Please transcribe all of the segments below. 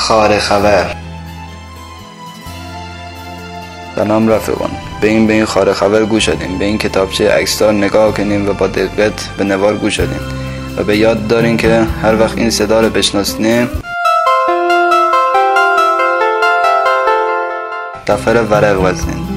خار خبر. سلام رفیقان، به این خار خبر گوش دادیم، به این کتابچه عکسدار نگاه کنیم و با دقت به نوار گوش دادیم و به یاد دارین که هر وقت این صدا رو بشناسین دفتر ورق بزنین.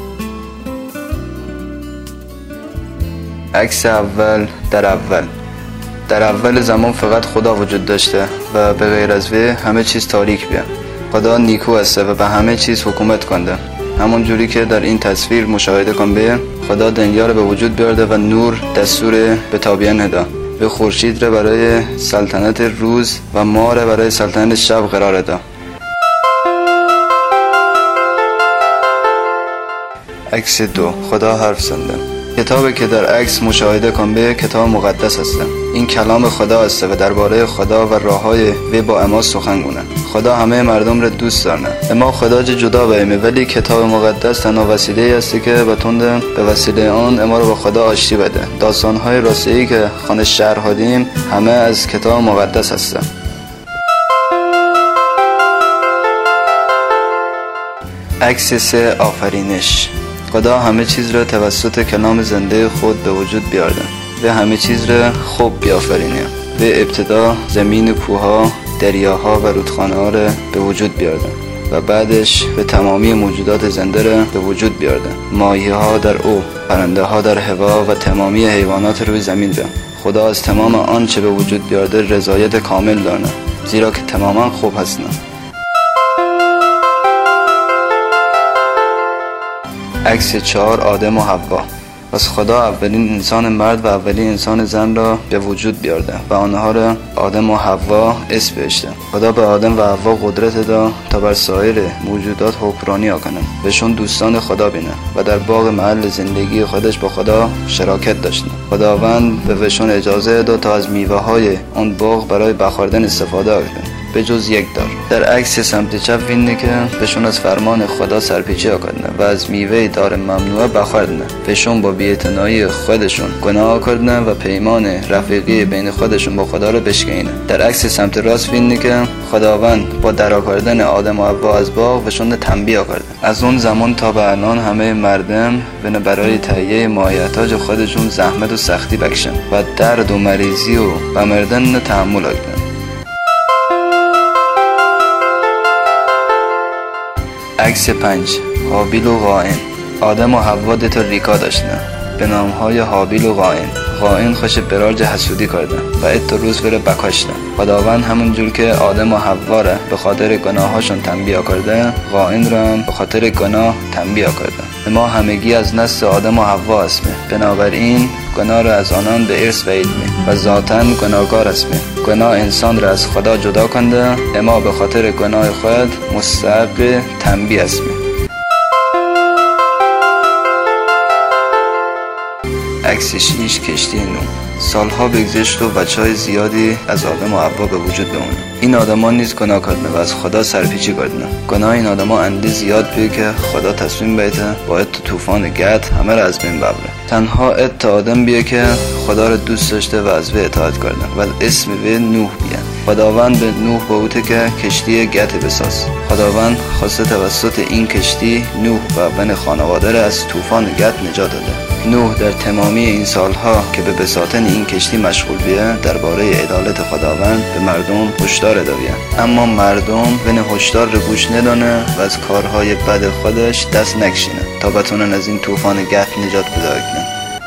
عکس اول. در اول زمان فقط خدا وجود داشته و به غیر از وی همه چیز تاریک بیه. خدا نیکو است و به همه چیز حکومت کنده. همون جوری که در این تصویر مشاهده کن به خدا دنیا رو به وجود بیارده و نور دستور به تابعین هدا، به خورشید رو برای سلطنت روز و ماه رو برای سلطنت شب قرار ده. عکس 2. خدا حرف زنده. کتابی که در عکس مشاهده کن به کتاب مقدس است. این کلام خدا است و درباره خدا و راههای وی با اما سخنگونه. خدا همه مردم را دوست دارne. اما خدا جدا بیمه، ولی کتاب مقدس تنها وسیله است که به وسیله آن اما رو با خدا آشتی بده. داستانهای راسته‌ای که خانه شرح دادیم همه از کتاب مقدس هستند. عکس 3. آفرینش. خدا همه چیز را توسط کلام زنده خود به وجود بیارده و همه چیز را خوب بیافرینه. به ابتدا زمین، کوها، دریاها و رودخانه‌ها را به وجود بیارده و بعدش به تمامی موجودات زنده را به وجود بیارده. ماهی‌ها در او، پرنده‌ها در هوا و تمامی حیوانات روی زمین را. خدا از تمام آنچه به وجود بیارده رضایت کامل دارد، زیرا که تماما خوب هستند. عکس 4. آدم و حوا. پس خدا اولین انسان مرد و اولین انسان زن را به وجود بیارده و آنها را آدم و حوا اسم بهشته. خدا به آدم و حوا قدرت داد تا بر سایر موجودات حکمرانی کنند، بهشون دوستان خدا بینه و در باغ محل زندگی خودش با خدا شراکت داشتن. خداوند به وشون اجازه داد تا از میوه های آن باغ برای بخوردن استفاده کنند، به جز یک دار. در عکس سمت چپ وینه که بهشون از فرمان خدا سرپیچی کردن و از میوه دار ممنوعه بخوردن. بهشون با بی‌اعتنایی خودشون گناه کردن و پیمان رفیقی بین خودشون با خدا رو بشکنن. در عکس سمت راست وینه که خداوند با درا کردن آدم و حوا از باغ بهشون تنبیه کرد. از اون زمان تا به الان همه مردم برای تهیه مایحتاج خودشون زحمت و سختی بکشن و درد و مریضی و مردن تحمل کردن. عکس 5. هابیل و قائن. آدم و حوا 2 تا ریکا داشتن به نامهای هابیل و قائن. قائن خوش براج حسودی کرده و 2 روز بره بکاشتن. خداوند همون جور که آدم و حوا را به خاطر گناهاشون تنبیه کرده، قائن را هم به خاطر گناه تنبیه کرده. ما همگی از نسل آدم و حوا هستیم، بنابراین گناه را از آنان به ارث ویدیم و ذاتاً گناهکار هستیم. گناه انسان را از خدا جدا کنده، اما به خاطر گناه خود مستحق تنبیه هستیم. عکس 6. کشتی نوح. سالها بگذشت و بچهای زیادی از آدم و حوا به وجود بمونه. این آدما نیز گناه کردن و از خدا سرپیچی کردن. گناه این آدما انده زیاد بود که خدا تصمیم بیته باید تو طوفان گد همه را از بین ببره. تنها تا آدم بیه که خدا را دوست داشته و از وی اطاعت کردن و اسم وی نوح بیه. خداوند به نوح گفته که کشتی گت بساز. خداوند خواسته توسط این کشتی نوح و بن خانواده را از طوفان گت نجات داده. نوح در تمامی این سالها که به بساطن این کشتی مشغول بیه درباره عدالت خداوند به مردم هشدار داده، اما مردم بن هشدار رو گوش ندانه و از کارهای بد خودش دست نکشینه تا بتونن از این طوفان گت نجات پیدا کنن.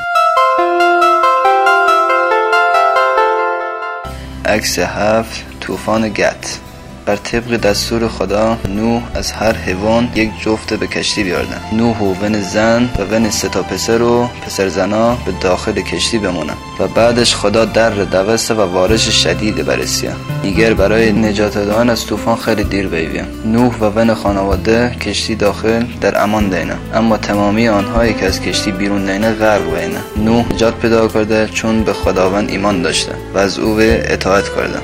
عکس 7. طوفان گت. بر طبق دستور خدا نوح از هر حیوان 1 جفت به کشتی بیاردن. نوح و ون زن و ون 3 تا پسر و پسر زنا به داخل کشتی بمونن و بعدش خدا در دوسته و وارش شدید برسیه. دیگر برای نجات دادن از طوفان خیلی دیر بیویه. نوح و ون خانواده کشتی داخل در امان دینه، اما تمامی آنهایی که از کشتی بیرون دینه غرق بینه. نوح نجات پیدا کرده چون به خداوند ایمان داشته و از او اطاعت کرده.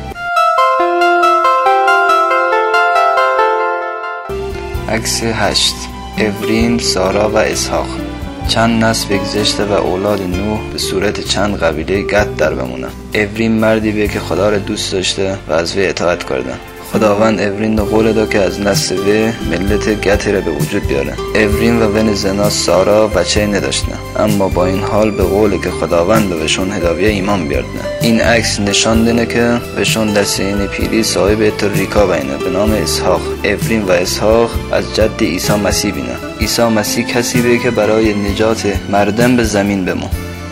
عکس 8. افرین، سارا و اسحاق. چند نسل بگذشته و اولاد نوح به صورت چند قبیله گت در بمونه. افرین مردی به که خدا را دوست داشته و از وی اطاعت کرده. خداوند اورین قول داد که از نسل وی ملت گتی را به وجود بیاره. اورین و ون زنا سارا بچه نداشتن، اما با این حال به قولی که خداوند به وشون هدایه ایمان بیاردن. این عکس نشان دینه که وشون در سین پیری صاحب ریکا بینه به نام اسحاق. اورین و اسحاق از جد عیسی مسیح بینه. عیسی مسیح کسی به که برای نجات مردم به زمین بمون.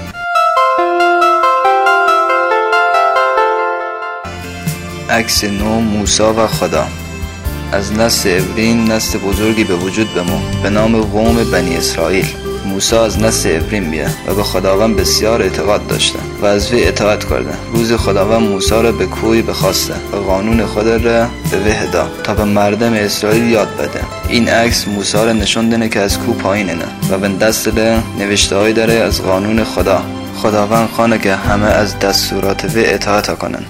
عکس 9 موسی و خدا. از نسل اورین نسل بزرگی به وجود بمون به نام قوم بنی اسرائیل. موسی از نسل اورین بیه و به خداوند بسیار اعتقاد داشته و از وی اطاعت کرده. روز خداوند موسی را به کوی بخواسته و قانون خود را به وی هدا تا به مردم اسرائیل یاد بده. این عکس موسی را نشون دینه که از کو پایینه و به دست نوشته های داره از قانون خدا. خداوند خانه که همه از دستورات وی اطاعت کنن.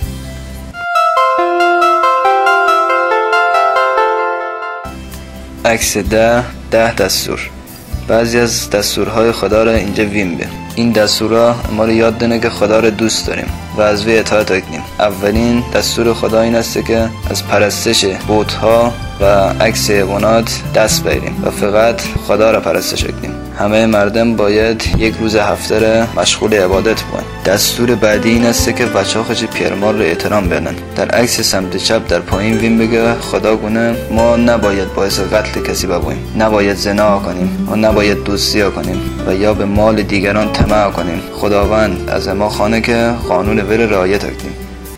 عکس 10 دستور. بعضی از دستورهای خدا را اینجا ویم به. این دستورها ما رو یاد دینه که خدا را دوست داریم و از وی اطاعت کنیم. اولین دستور خدا این است که از پرستش بت‌ها و عکس حیوانات دست بگیریم و فقط خدا را پرستش کنیم. همه مردم باید یک روز هفته را مشغول عبادت باشند. دستور بعدی این است که بچه‌ها خود پیرمرد را احترام بدن. در عکس سمت چپ در پایین ویم بگه خدا گونه ما نباید باعث قتل کسی ببویم، نباید زنا کنیم و نباید دوستی کنیم و یا به مال دیگران طمع کنیم. خداوند از ما خانه که قانون وی را رعایت کنیم.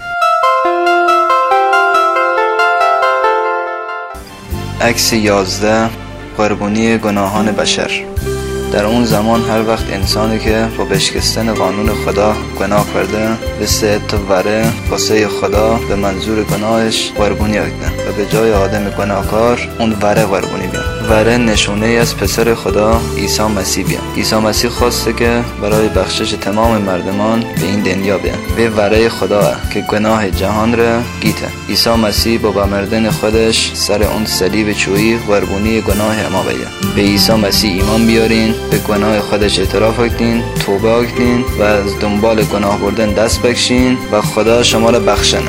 عکس 11 قربانی گناهان بشر. در اون زمان هر وقت انسانی که با بشکستن قانون خدا گناه کرده به سه وره واسه خدا به منظور گناهش قربانی اکدن و به جای آدم گناهکار اون وره قربانی بیان. وره نشونه از پسر خدا عیسی مسیح بیان. عیسی مسیح خواسته که برای بخشش تمام مردمان به این دنیا بیان. به وره خدا که گناه جهان را گیته. عیسی مسیح با بمردن خودش سر اون صلیب چوبی قربانی گناه ما بیان. به عیسی مسیح ایمان بیارین، به گناه خودش اعتراف کنین، توبه کنین و از دنبال گناه بردن دست بکشین و خدا شما را بخشنه.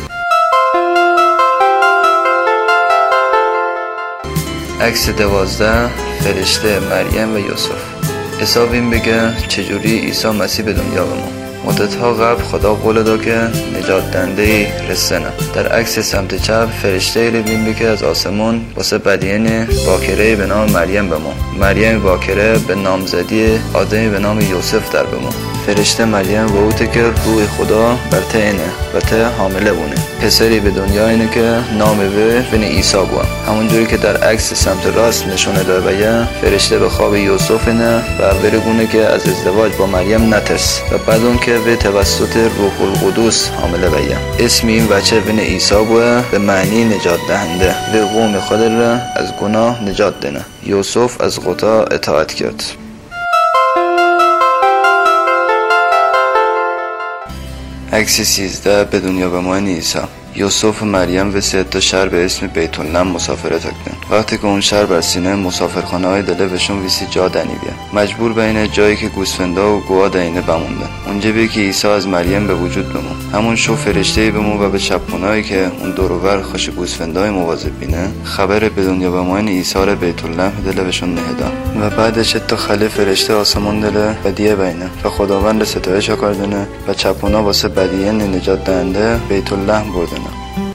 عکس 12 فرشته مریم و یوسف. عیسی این بگه چجوری عیسی مسیح به دنیا بمون. مدت‌ها قبل خدا قول داد که نجات دهنده رسنه. در عکس سمت چپ فرشته رو ببین که از آسمون واسه بدین باکره به نام مریم بمون. مریم باکره به نامزدی آدمی به نام یوسف در بمون. فرشته مریم با اوته که روح خدا بر ته اینه و ته حامله بونه. پسری به دنیا اینه که نام وی بن عیسی بوه. همونجوری که در عکس سمت راست نشونه داره فرشته به خواب یوسف اینه و برگونه که از ازدواج با مریم نترس و بعد اون که به توسط روح القدس حامله بیا. اسم این بچه بن عیسی بوه به معنی نجات دهنده و قوم خود را از گناه نجات دهنه. یوسف از خدا اطاعت کرد. عکس 13 به دنیا بمان عیسی. یوسف و مریم و 3 تا شهر به اسم بیت اللحم مسافرت کردند. وقتی که اون شهر بر سینه مسافرخانه های دله بهشون ویسی جا دنی بیا. مجبور بین جایی که گوسفندا و گوا دینه بموندن. اونجا به که عیسی از مریم به وجود بمون. همون شو فرشته‌ای بمون و به چپونایی که اون دور و بر خوش گوسفندای مواظب بینه خبر به دنیا بمان عیسی را بیت اللحم دله بهشون نهدا. و بعدش تا خلی فرشته آسمان دله و دیه بینه و خداوند ستایش کردنه و چپونا واسه بدین نجات دهنده بیت اللحم بردن.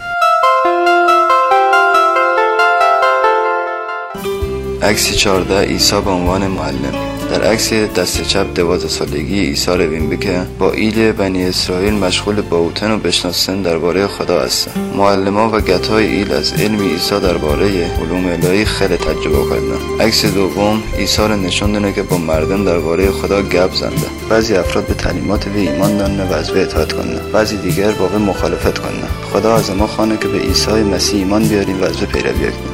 عکس 14 عیسی به عنوان معلم. در عکس دست چپ 12 سالگی عیسی رو ببین که با ایل بنی اسرائیل مشغول با اوتن و بشناسن درباره خدا هستن. معلما و گتای ایل از علم عیسی درباره علوم الهی خیلی تجربه کردن. عکس دوم عیسی رو نشون داده که با مردم درباره خدا گپ زنده. بعضی افراد به تعلیمات وی ایمان دارن و از وی اطاعت کنن، بعضی دیگر با وی مخالفت کنن. خدا از ما خوانه که به عیسی مسیح ایمان بیاریم و از وی پیروی کنیم.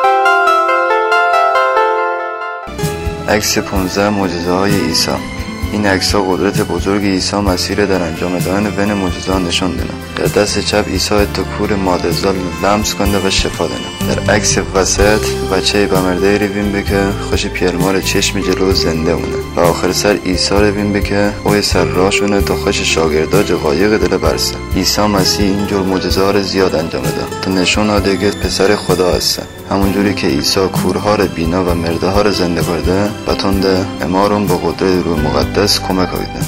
عکس 15 معجزه‌های عیسی. این عکس‌ها قدرت بزرگ عیسی مسیح را در انجام دادن بین معجزات نشون دادن. در دست چپ عیسی اتکور مادزال لمس کنده و شفا دادن. در عکس وسط بچه بمرده رو بین که خوش پیرمار چشم جلو زنده مونه و آخر سر عیسی رو بین که اوی سر راشونه تا خوش شاگردا قایق دل برسه. عیسی مسیح اینجور معجزات زیاد انجام داد تا نشون داده که پسر خدا هست. همونجوری که عیسی کورها رو بینا و مرده ها رو زنده کرده و تنده امارون با قدرت روح مقدس کمک کنه.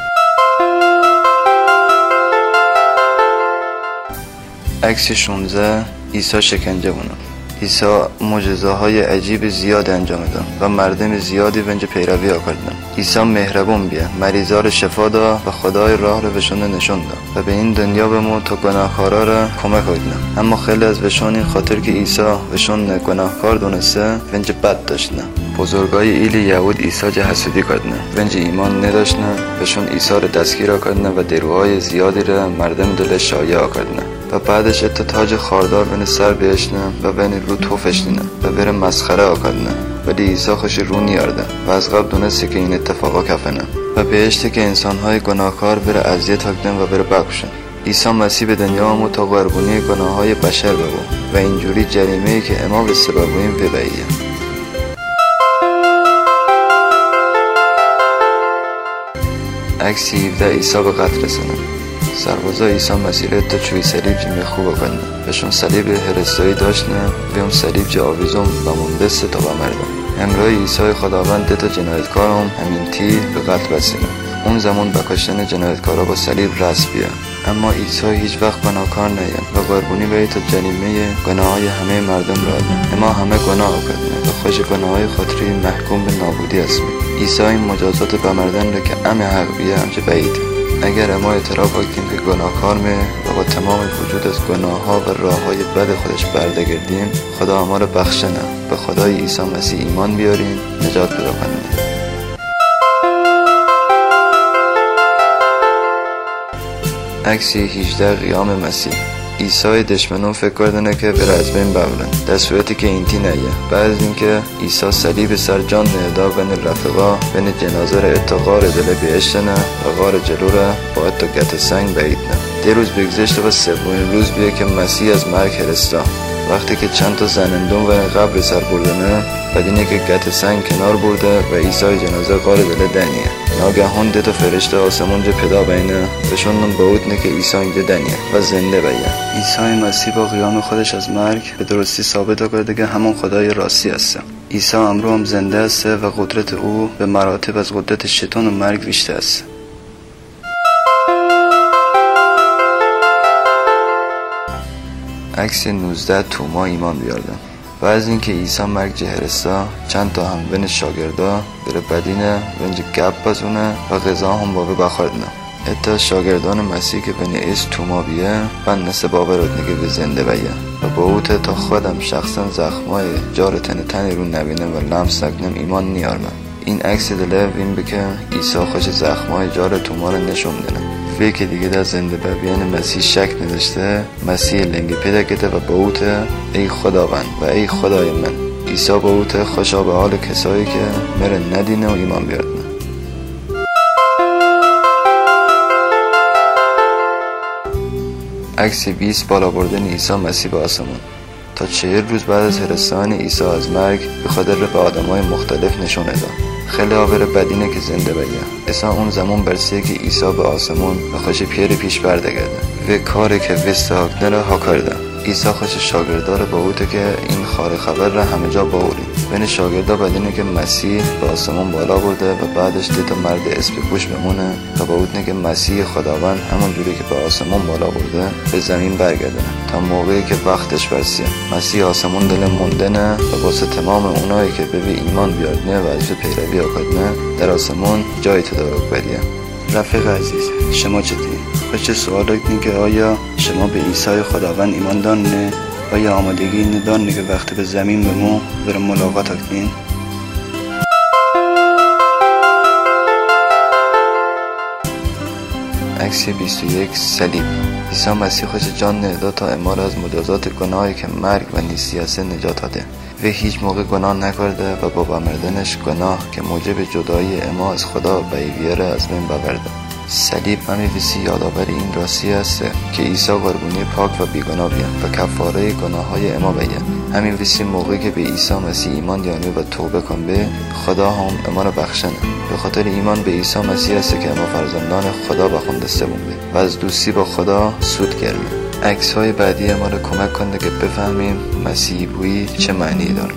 عکس 16 عیسی شکنجه بونه. عیسی معجزه های عجیب زیاد انجام داد و مردم زیادی ونج پیروی کردن. عیسی مهربون بیه، مریضا رو شفا داد و خدای راه رو بهشون نشون داد و به این دنیا بمون تا گناهکارا رو کمک کنه. اما خیلی از بهشون این خاطر که عیسی بهشون گناهکار دونسته ونج بد داشتن. بزرگای ایل یهود عیسی حسودی کردن، ونج ایمان نداشتن، بهشون عیسی رو دستگیر کردن و دروهای زیادی رو مردم دل شایع کردن و بعدش تا تاج خاردار بین سر بیشنه و بین رو توفش دینه و بره مسخره آکدنه. ولی عیسی خوش رو نیارده و از قبل دونسته که این اتفاقا کفنه و بهشته که انسانهای گناهکار بره اذیت کردن و بره بکشن. عیسی مسیح به دنیا آمد تا قربانی گناههای بشر ببو و اینجوری جریمه‌ای که اما به سببویم ببعیه. عکس 17 عیسی به قتل رسونه. سربازا عیسی مسیح تا چوی صلیب جمعی خوب کنن. بهشون صلیب هرستایی داشتن و اون صلیب جا آویزون و مندسته تا بمردن. همراه عیسی خداوند تا جنایتکار هم همین تیر به قتل رسیدن. اون زمان به کشتن جنایتکارا با صلیب رسمیه. اما عیسی هیچ وقت گناهکار نیست و قربانی به تا جریمه گناههای همه مردم را ده. اما همه گناه کردن و خوش گناههای خاطری محکوم به نابودی هستیم. عیسی این مجازات بمردن را که همه حق بیه همچه بعید. اگر ما اعتراف کنیم که گناهکار و با تمام وجود از گناه‌ها و راه‌های بد خودش بردگردیم، خدا ما را بخشنه. به خدای عیسی مسیح ایمان بیاریم، نجات پیدا کنیم. عکس 18 قیام مسیح. عیسی دشمنان فکر کردن که بره از بین ببرن، در صورتی که اینتی نیه. بعد از اینکه عیسی صلیب سر جان ندا بین رفقا بین جنازه را اتقار دل بیشتنه و غار جلو را با اتا گت سنگ بعیدنه. 10 روز بگذشته و سومین روز بیه که مسیح از مرگ هرستا. وقتی که چند تا زنندون و قبر سر بردنه، بعد اینه که گت سنگ کنار برده و عیسی جنازه غار دل دنیه. ناگهان 2 تا فرشته آسمون جا پیدا بینه بهشون باودنه که عیسی اینجا دنیه و زنده بیه. عیسی مسیح با قیام خودش از مرگ به درستی ثابت کرده که همون خدای راستی هسته. عیسی امروز هم زنده است و قدرت او به مراتب از قدرت شیطان و مرگ بیشتر است. عکس 19 توما ایمان بیارده. و از اینکه عیسی مرگ جهرستا چند تا هم بین شاگردا بره بدینه ونج گپ بزونه و غذا هم بابه بخوردنه. اتا شاگردان مسیح که بین ایس توما بیه من نسه بابه رو نگه به زنده بیه و با او تا خودم شخصا زخمای جار تن رو نبینه و لمس نکنم ایمان نیارمه. این عکس دله بین بکه عیسی خوش زخمای جار توما رو نشون دنه. وی که دیگه در زنده بیان مسیح شک نداشته، مسیح لنگی پیدا کرده و با او ای خداوند و ای خدای من. عیسی با او خوشا به حال کسایی که مره ندینه و ایمان بیاردنه. عکس 20 بالا بردن عیسی مسیح به آسمان. تا 40 روز بعد از هرستان عیسی از مرگ به خاطر به آدمای مختلف نشون داد. خیلی آور بدینه که زنده بیه. اصلا اون زمان برسیه که عیسی به آسمون و خوش پیر پیش بردگرده و کاری که وستهاکنه را ها کرده. عیسی خوش شاگردار با اوته که این خار خبر را همه جا باوری. بین شاگردا بدینه که مسیح به آسمون بالا برده و بعدش 2 تا مرد اسب پوش بمونه و با اوته که مسیح خداوند همون جوری که به آسمون بالا برده به زمین برگردونه تا موقعی که وقتش برسه. مسیح آسمون دل موندنه و واسه تمام اونایی که به ایمان بیاردنه و از پیروی آکدنه در آسمون جای تدارک بدیه. رفیق عزیز، شما چطوری؟ خوش سوال دارید که آیا شما به عیسی خداوند ایمان دارید؟ آیا آمادگی ندارید که وقتی به زمین بمون برای ملاقات کنین؟ عکس 21 صلیب. عیسی مسیح خوش جان ندا تا ما را از مجازات گناهی که مرگ و نیستی هست نجات داده. و هیچ موقع گناه نکرده و با بمردنش گناه که موجب جدایی اما از خدا و ایویره از بین ببرده. صلیب همیشه یادآور این راستی است که عیسی قربانی پاک و بیگناه بیان و کفاره گناههای اما بیان. همین وسی موقعی که به عیسی مسیح ایمان یعنی و توبه کن به خدا هم اما را بخشنه. به خاطر ایمان به عیسی مسیح است که اما فرزندان خدا بخوندسته بونده و از دوستی با خدا سود گرمه. عکس های بعدی ما را کمک کنده که بفهمیم مسیحی بویی چه معنی داره.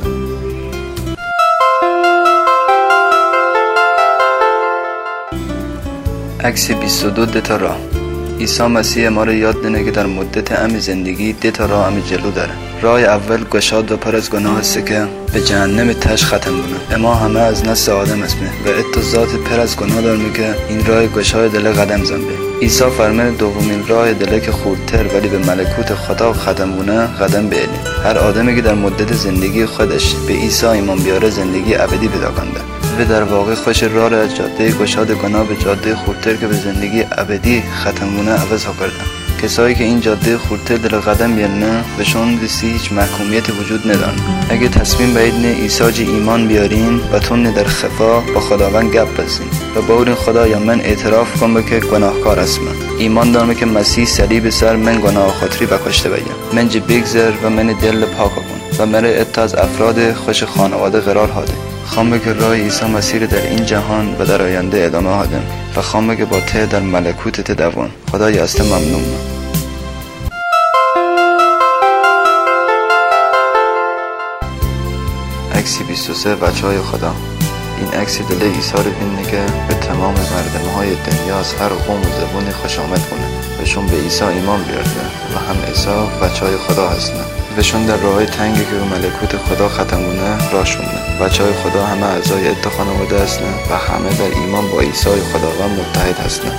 عکس 22 دتا راه. عیسی مسیح ما را یاد دنه که در مدت امی زندگی دتا راه امی جلو داره. راه اول گشاد و پر از گناه است که به جهنم تش ختم بونه. اما همه از نسل آدم اسمه و اتو پر از گناه دارمی که این راه گشای دل قدم زنبه. عیسی فرمان دومین راه دله که خودتر ولی به ملکوت خدا ختم بونه قدم بیلی. هر آدمی که در مدت زندگی خودش به عیسی ایمان بیاره زندگی ابدی پیدا کنده و در واقع خوش راه را از جاده گشاد گناه به جاده خودتر که به زندگی ابدی ختم بونه عوض ها کردن. کسایی که این جاده خودتر دل قدم بیارنه بهشون دیسی هیچ محکومیت وجود ندارن. اگه تصمیم بایدنه عیسی جی ایمان بیارین و تون در خفا با خداوند گپ بزین و باورین خدا یا من اعتراف کنم که گناهکار هستم. ایمان دارم که مسیح صلیب سر من گناه خاطری بکشته بگم. من جی بگذر و من دل پاک کن و مرا اتا از افراد خوش خانواده قرار هاده. خواهم که راه عیسی مسیح در این جهان و در آینده ادامه هادم و خواهم که با ته در ملکوتت دوان. خدای است ممنون. عکس 23 بچهای خدا. این عکس دل عیسی رو بینه که به تمام مردم‌های دنیا از هر قوم و زبانی خوش آمد کنه وشون به عیسی ایمان بیارده و هم عیسی بچهای خدا هستن وشون در راه تنگی که به ملکوت خدا ختم بونه راه شونه. بچهای خدا همه اعضای ات خانواده هستن و همه در ایمان با عیسی خداوند متحد هستن.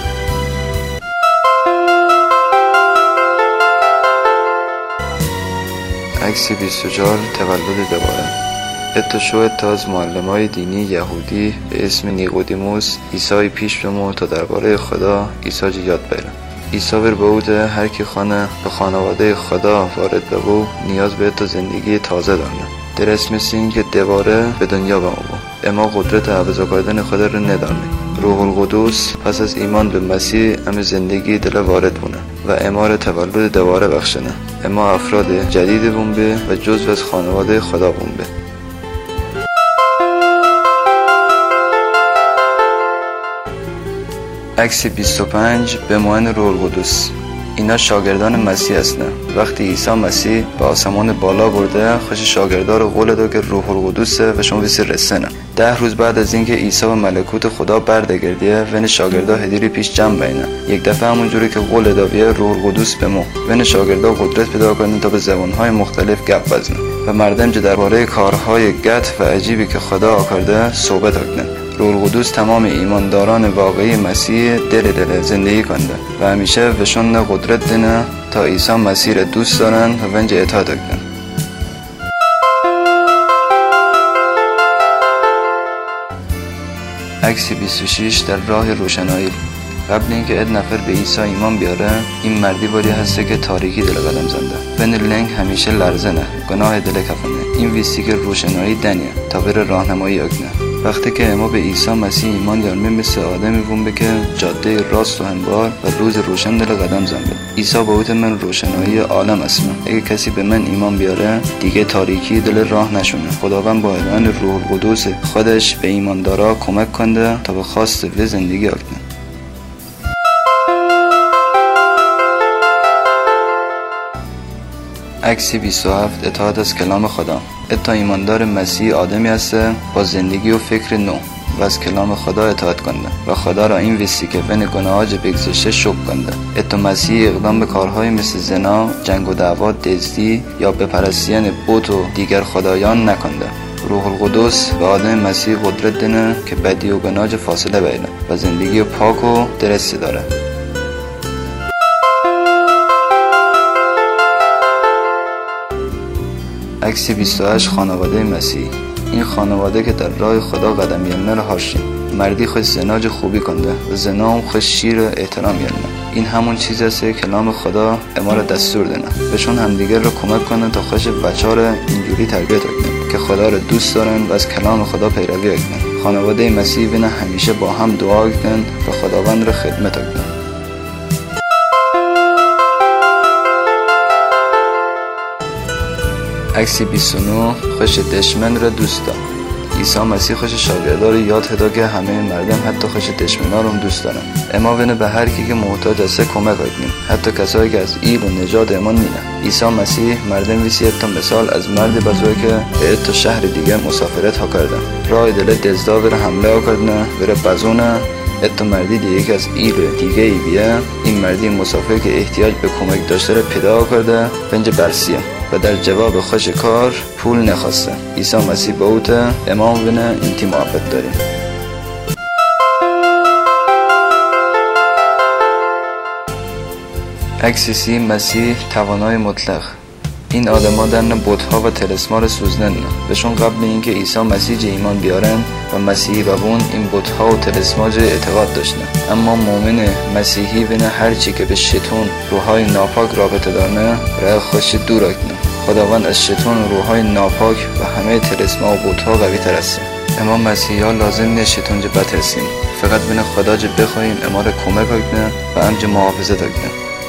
عکس 24 تولد دوباره. اتشو از معلمای دینی یهودی به اسم نیقودیموس عیسی پیش بمون تا درباره خدا عیسی یاد بگیره. عیسی بر بوده هر کی خانه به خانواده خدا وارد ببو نیاز به تو زندگی تازه دارن. در اسم این که دوباره به دنیا بمو اما قدرت عوض کردن خدا رو ندارن. روح القدس پس از ایمان به مسیح ام زندگی دل وارد بونه و امار تولد دوباره بخشنه. اما افراد جدید بونه و جزو از خانواده خدا بونه. عکس 25 به معین روح القدس. اینا شاگردان مسیح هستن. وقتی عیسی مسیح به آسمان بالا برده خوش شاگردار رو قول داد که روح القدس و شما ویسی رسنه. 10 روز بعد از اینکه عیسی به ملکوت خدا بردگردیه ون شاگردا هدیری پیش جمع بینه. یک دفعه همونجوری که قول داویه روح القدس بمو ون شاگردا قدرت پیدا کنن تا به زبانهای مختلف گپ بزنن و مردم جو درباره کارهای گت و عجیبی که خدا کرده صحبت کنن. روح القدس تمام ایمانداران واقعی مسیح دل زندگی کنده و همیشه بهشون قدرت دینه تا عیسی مسیح را دوست دارن و ونج اطاعت کنن. عکس 26 در راه روشنایی. قبل اینکه اد نفر به عیسی ایمان بیاره این مردی باری هسته که تاریکی دل قدم زنده. ون لنگ همیشه لرزنه گناه دل کفنه. این ویسی که روشنایی دنیه تا بره راهنمایی اکنه. وقتی که ما به عیسی مسیح ایمان یارمیم مثل آدمی بون که جاده راست و هموار و روز روشن دل قدم زنده. عیسی باوت من روشنایی عالم اسمه. اگه کسی به من ایمان بیاره دیگه تاریکی دل راه نشونه. خداوند با اعلان روح القدس خودش به ایماندارا کمک کنده تا به خواست و زندگی اکنه. عکس 27 اطاعت از کلام خدا. اتا ایماندار مسیح آدمی هست با زندگی و فکر نو و از کلام خدا اطاعت کنده و خدا را این ویسی که ون گناهاج بگذشته شکر کنده. اتا مسیح اقدام به کارهای مثل زنا، جنگ و دعوا، دزدی یا به پرستیان بت و دیگر خدایان نکنده. روح القدس به آدم مسیح قدرت دینه که بدی و گناهاج فاصله بگیره و زندگی پاک و درستی داره. عکس 28 خانواده مسیح. این خانواده که در راه خدا قدم می‌نه را هاشیم. مردی خوش زناج خوبی کنده و زنا هم خوش شیر احترام یعنی. این همون چیز است که کلام خدا اما را دستور دینه. بهشون همدیگر را کمک کنه تا خوش بچه‌ها را اینجوری تربیت کنه که خدا رو دوست دارن و از کلام خدا پیروی کنن. خانواده مسیحی بین همیشه با هم دعا کنن و خداوند رو خدمت کنن. عکس 29 خوش دشمن را دوست دارم. عیسی مسیح خوش شاگردا رو یاد هدا که همه مردم حتی خوش دشمنا رو هم دوست دارن. اما بینه به هر کی که محتاج است کمک کنیم، حتی کسایی که از ایل و نجات ایمان نینه. عیسی مسیح مردم ویسی تا مثال از مرد بزرگ که به تا شهر دیگه مسافرت ها کردن. راه دل دزدا بره حمله ها کردن، بره بزونه اتو مردی دیگه که از ایل دیگه ای بیه. این مردی مسافر که احتیاج به کمک داشته رو پیدا کرده بنج برسیه و در جواب خوش کار پول نخواسته. عیسی مسیح با اوته امام بینه اینتی محبت داریم. عکس 30 مسیح توانای مطلق. این آدما در بت‌ها و طلسما رو سوزنن. بهشون قبل اینکه عیسی مسیح ایمان بیارن و مسیحی ببون این بت‌ها و طلسما اعتقاد داشتن. اما مؤمن مسیحی بین هر چی که به شیطان روحای ناپاک رابطه داره راه خوش دور کنه. خداوند از شیطان و روحای ناپاک و همه طلسما و بت‌ها قوی تر است. اما مسیحا لازم نیست شیطان بترسیم. فقط بین خدا بخوایم اما رو کمک کنه و امج محافظت کنه.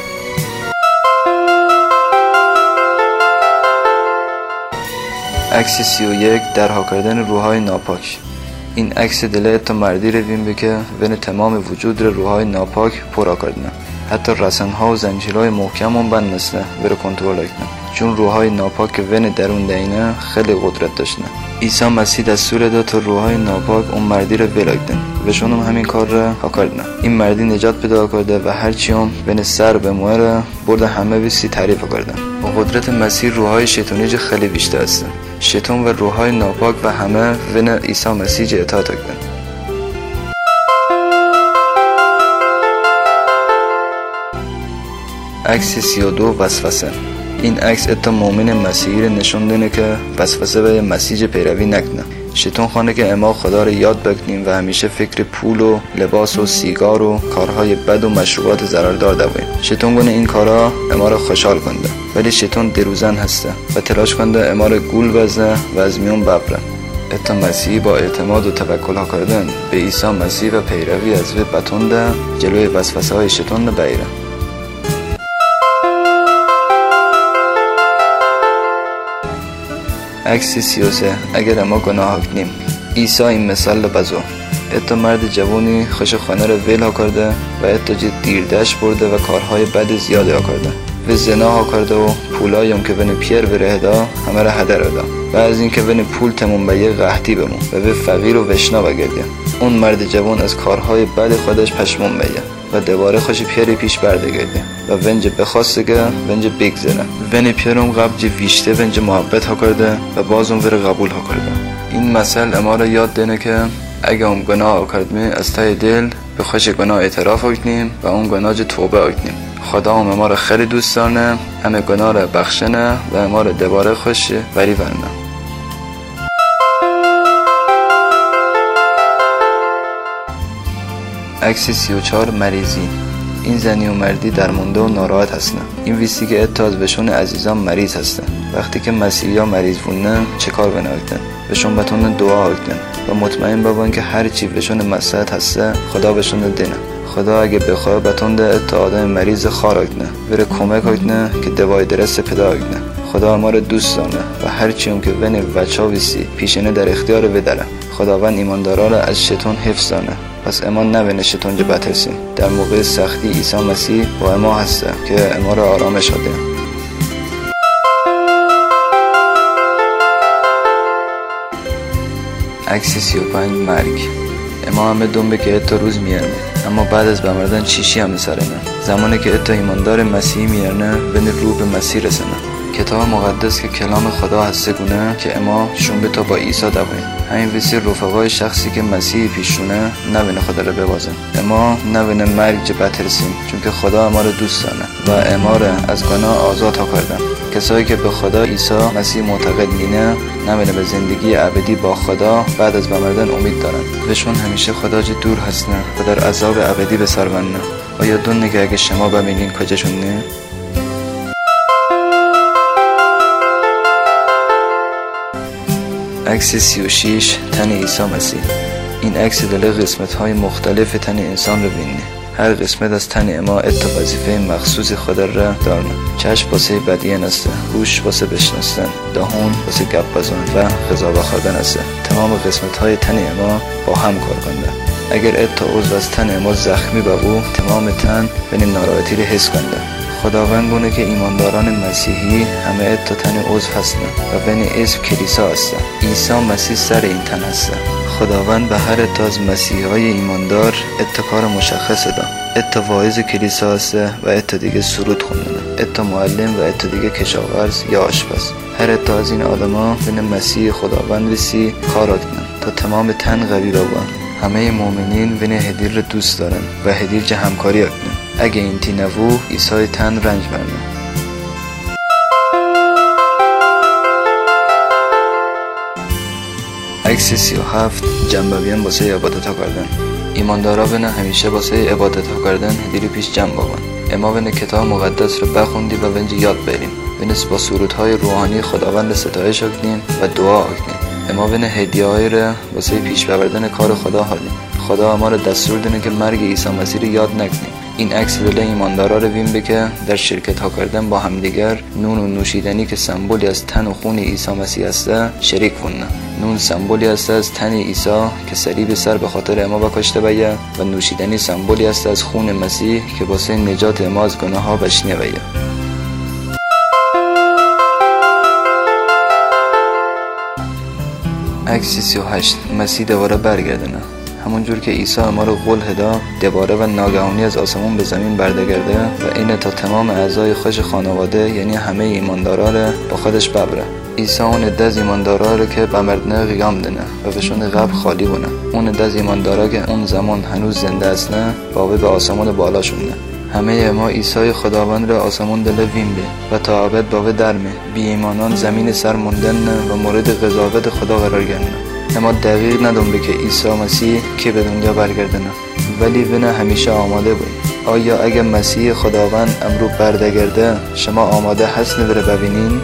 عکس 31 درها کردن روحای ناپاک. این عکس دله تا مردی رو بین که بین تمام وجود رو روحای ناپاک پورا کردن. حتی رسنها و زنجیرهای محکم هم بند نسته بره کنترل کنن، چون روحای ناپاک که بین درون دینه خیلی قدرت داشتن. عیسی مسیح دستور داد تا روحای ناپاک اون مردی رو بلاکدن و شون هم همین کار رو کردن. این مردی نجات پیدا کرده و هرچی هم بین سر به موه برده همه بیسی تعریف کردن. با قدرت مسیح روحای شیطانی خیلی بیشتر است. شیطان و روحای ناپاک و همه بین عیسی مسیح اطاعت کردن. عکس 32 وسوسه. این عکس اتا مؤمن مسیحی رو نشون دینه که وسوسه به مسیح پیروی نکنه. شیطان خانه که اما خدا رو یاد بکنیم و همیشه فکر پول و لباس و سیگار و کارهای بد و مشروبات ضرردار دویم. شیطان گونه این کارا اما رو خوشحال کنده، ولی شیطان دروزن هسته و تلاش کنده اما رو گول بزنه و از میون ببره. اتا مسیحی با اعتماد و توکل ها کردن به عیسی مسیح و پیروی از وی بتونده جلوی وسوسه های شیطان بگیره. عکس 33 اگر ما گناه کنیم. عیسی این مثال بزو. اتا مرد جوانی خوش خانه رو ویل ها کرده و اتا دیردش برده و کارهای بد زیاده ها کرده و زنا ها کرده و پولایم که بین پیر بره دا همه را هدر دا و از این که بین پول تمون به یه قحطی بمون و به فقیر و وشنا بگرده. اون مرد جوان از کارهای بد خودش پشمون بیه و دوباره خوش پیری پیش بردگرده و ونج بخواسته که ونج بگذره. ون پیرم قبل ویشته ونج محبت ها کرده و بازم وره قبول ها کرده. این مثل اما را یاد دینه که اگه اون گناه کردیم از ته دل به خوش گناه اعتراف کنیم و اون گناه توبه کنیم. خدا هم ما را خیلی دوست دارنه، همه گناه را بخشنه و ما را دوباره خوش وری ورنه. عکس 34 مریضی. این زنی و مردی درمونده و ناراحت هستن. این ویسی که اتاز بهشون عزیزان مریض هستن. وقتی که مسیحی ها مریض بودن چه کار بنویتن؟ بهشون بتونن دعا کنن و مطمئن بابن که هر چی بهشون مسئلت هسته خدا بهشون دینه. خدا اگه بخواه بتونده اتا آدم مریض خار کنه بره کمک کنه که دوای درست پیدا کنه. خدا ما رو دوست داره و هر چی هم که ون بچا ویسی پیشینه در اختیار بداره. خداوند ایماندارا رو از شیطان حفظ داره. پس اما نبینه شیطان جو بترسیم. در موقع سختی عیسی مسیح با اما هسته که اما را آرامش بده. عکس 35 مرگ. اما همه دنبه که اتا روز میارنه، اما بعد از بمردن چیشی هم سرنه. زمانی که اتا ایماندار مسیح میارنه بین روح به مسیح رسنه. کتاب مقدس که کلام خدا هسته گونه که اما شنبه تا با عیسی دویم. همین ویسی رفقای شخصی که مسیح پیشونه نبینه خدا رو ببازن، اما نبینه مرگ جو بترسیم، چون که خدا اما رو دوست داره و اما رو از گناه آزاد ها کردن. کسایی که به خدا عیسی مسیح معتقد مینه نبینه به زندگی ابدی با خدا بعد از بمردن امید دارن. بهشون همیشه خدا جو دور هستن و در عذاب ابدی به سر بندن. آیا دونه که اگه شما ببینین کجاشون نه؟ عکس 36 تن عیسی مسیح. این عکس دل قسمت‌های مختلف تن انسان رو بینی. هر قسمت از تن ما ات وظیفه مخصوص خود را دارن. چشم واسه بدین است، گوش واسه بشنستن، دهان واسه گپ زدن و غذا خوردن است. تمام قسمت‌های تن ما با هم کار کننده. اگر ات عضو از تن ما زخمی ببو، تمام تن بین ناراحتی رو حس کننده. خداوند گونه که ایمانداران مسیحی همه ات تن عضو هستند و بین اسم کلیسا هستند. عیسی مسیح سر این تن است. خداوند به هر ات از مسیحی‌های ایماندار ات کار مشخص داد. ات واعظ کلیسا است و ات دیگه سرود خوندن، ات معلم و ات دیگه کشاورز یا آشپز. هر ات از این آدما بین مسیح خداوند وسی کار کنن تا تمام تن قوی بابن. همه مؤمنین بین هدیر رو دوست دارن و هدیر جه همکاری کنن. اگه این تی نبو عیسی تن رنج برنه. عکس 37 جنبویان واسه عبادت ها کردن. ایماندارا بنا همیشه واسه عبادت ها کردن هدیر پیش جمع بابن. اما بنا کتاب مقدس رو بخوندی و بنج یاد بریم. بنس با سرودهای روحانی خداوند ستایش کنیم و دعا کنیم. اما بنا هدیه‌های رو واسه پیش بردن کار خدا حالیم. خدا ما رو دستور دونه که مرگ عیسی مسیح رو یاد نکنیم. این عکس دل ایماندارا رو بین که در شرکت ها کردن با همدیگر نون و نوشیدنی که سمبولی از تن و خون عیسی مسیح است شریک کنن. نون سمبولی است از تن عیسی که صلیب سر به خاطر ما بکشته بیا و نوشیدنی سمبولی است از خون مسیح که واسه نجات ما از گناه ها بشنیه بیا. عکس 38 مسیح دوباره برگردنه. همونجور که عیسی ما رو قول هدا دوباره و ناگهانی از آسمون به زمین بردگرده و این تا تمام اعضای خوش خانواده یعنی همه ایماندارا رو با خودش ببره. عیسی اون دز ایماندارا رو که به مردنه قیام دنه و بهشون قبر خالی بونه. اون دز ایماندارا که اون زمان هنوز زنده هستن باوی به آسمون بالا شونه. همه ما عیسی خداوند را آسمون دل ویم به و تا ابد باوی درمه. بی ایمانان زمین سر موندن و مورد قضاوت خدا قرار گرفتن. اما دقیق ندون به که عیسی مسیح که به دنیا برگردنه، ولی بنا همیشه آماده بود. آیا اگه مسیح خداوند امرو بردگرده شما آماده هستین بره ببینین؟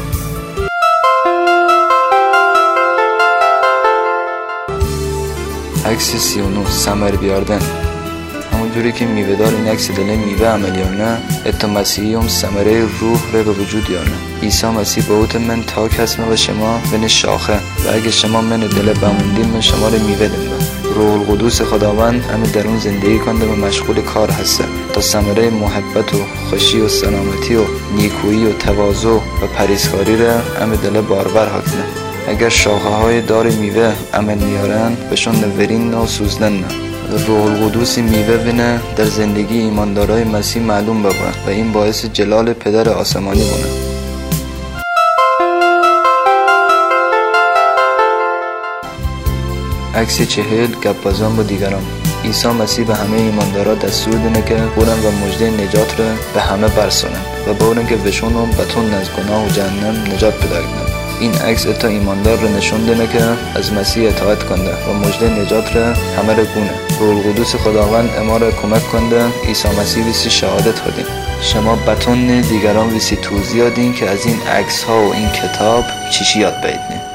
عکس 39 ثمر بیاردن. همونجوری که میوه‌دار این عکس دل میوه عملیانه اتا مسیحی هم ثمره روح رو به وجود یاره. عیسی مسیح بهوت من تاک هست و شما بین شاخه و اگه شما من دل بموندین من شما رو میوه دیم. روح القدس خداوند همه درون زندگی کنده و مشغول کار هسته تا ثمره محبت و خوشی و سلامتی و نیکویی و تواضع و پرهیزکاری رو همه دل بارور حاکنه. اگر شاخه های دار میوه عمل میارن بهشون نورین و سوزدن نه. روح القدس میوه بینه در زندگی ایماندارای مسیح معلوم بابا و این باعث جلال پدر آسمانی بونه. عکس 40 گپ‌بازان با دیگران. عیسی مسیح به همه ایماندارا دستور دینه که برن و مژده نجات رو به همه برسونن و برن که بهشون بتون از گناه و جهنم نجات پیدا کنن. این عکس تا ایماندار رو نشون دینه که از مسیح اطاعت کنده و مژده نجات رو همه رو گونه. روح القدس خداوند اما رو کمک کنده عیسی مسیح ویسی شهادت هدین. شما بتون دیگران ویسی توضیح دین که از این عکس ها و این کتاب چیشی یاد بگیرین.